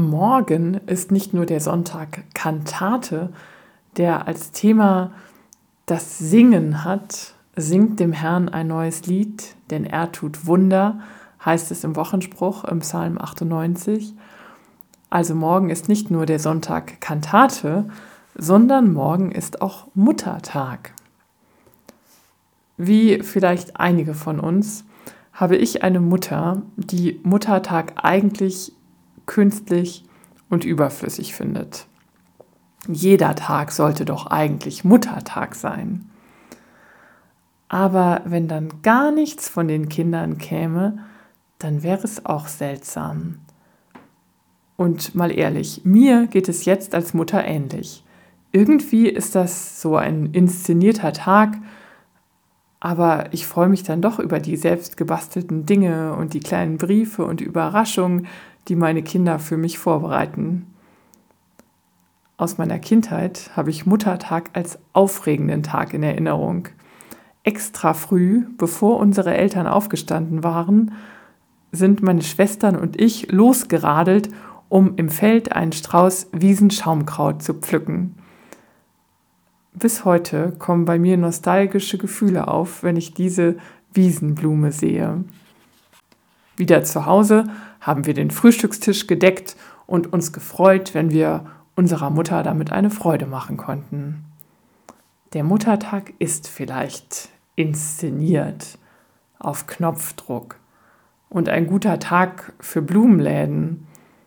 Morgen ist nicht nur der Sonntag Kantate, der als Thema das Singen hat. Singt dem Herrn ein neues Lied, denn er tut Wunder, heißt es im Wochenspruch im Psalm 98. Also morgen ist nicht nur der Sonntag Kantate, sondern morgen ist auch Muttertag. Wie vielleicht einige von uns habe ich eine Mutter, die Muttertag eigentlich künstlich und überflüssig findet. Jeder Tag sollte doch eigentlich Muttertag sein. Aber wenn dann gar nichts von den Kindern käme, dann wäre es auch seltsam. Und mal ehrlich, mir geht es jetzt als Mutter ähnlich. Irgendwie ist das so ein inszenierter Tag, aber ich freue mich dann doch über die selbst gebastelten Dinge und die kleinen Briefe und Überraschungen, die meine Kinder für mich vorbereiten. Aus meiner Kindheit habe ich Muttertag als aufregenden Tag in Erinnerung. Extra früh, bevor unsere Eltern aufgestanden waren, sind meine Schwestern und ich losgeradelt, um im Feld einen Strauß Wiesenschaumkraut zu pflücken. Bis heute kommen bei mir nostalgische Gefühle auf, wenn ich diese Wiesenblume sehe. Wieder zu Hause haben wir den Frühstückstisch gedeckt und uns gefreut, wenn wir unserer Mutter damit eine Freude machen konnten. Der Muttertag ist vielleicht inszeniert, auf Knopfdruck und ein guter Tag für Blumenläden.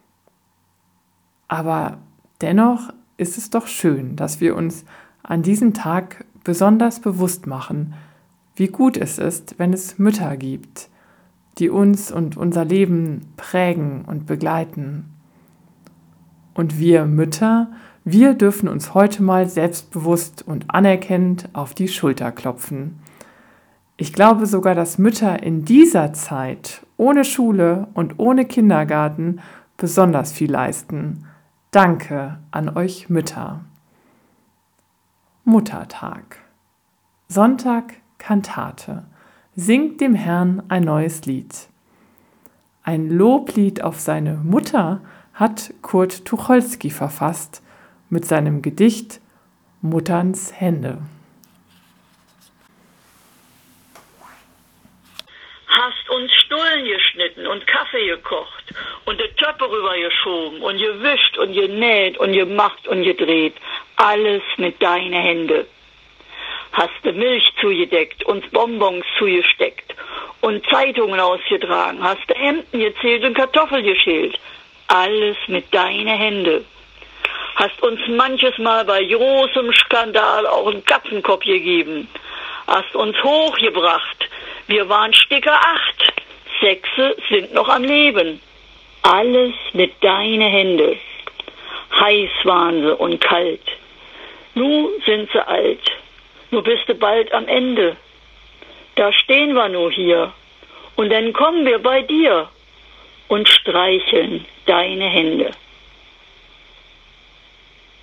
Aber dennoch ist es doch schön, dass wir uns an diesem Tag besonders bewusst machen, wie gut es ist, wenn es Mütter gibt, die uns und unser Leben prägen und begleiten. Und wir Mütter, wir dürfen uns heute mal selbstbewusst und anerkennend auf die Schulter klopfen. Ich glaube sogar, dass Mütter in dieser Zeit ohne Schule und ohne Kindergarten besonders viel leisten. Danke an euch Mütter. Muttertag. Sonntag Kantate. Singt dem Herrn ein neues Lied. Ein Loblied auf seine Mutter hat Kurt Tucholsky verfasst mit seinem Gedicht Mutterns Hände. Hast uns Stullen geschnitten und Kaffee gekocht und die Töpfe rübergeschoben und gewischt und genäht und gemacht und gedreht. Alles mit deinen Händen. Hast du Milch zugedeckt und Bonbons zugesteckt und Zeitungen ausgetragen. Hast du Hemden gezählt und Kartoffeln geschält. Alles mit deinen Händen. Hast uns manches Mal bei großem Skandal auch einen Katzenkopf gegeben. Hast uns hochgebracht. Wir waren Sticker 8. 6 sind noch am Leben. Alles mit deinen Händen. Heiß waren sie und kalt. Nu sind sie alt. Nu bist du bald am Ende. Da stehen wir nur hier. Und dann kommen wir bei dir und streicheln deine Hände.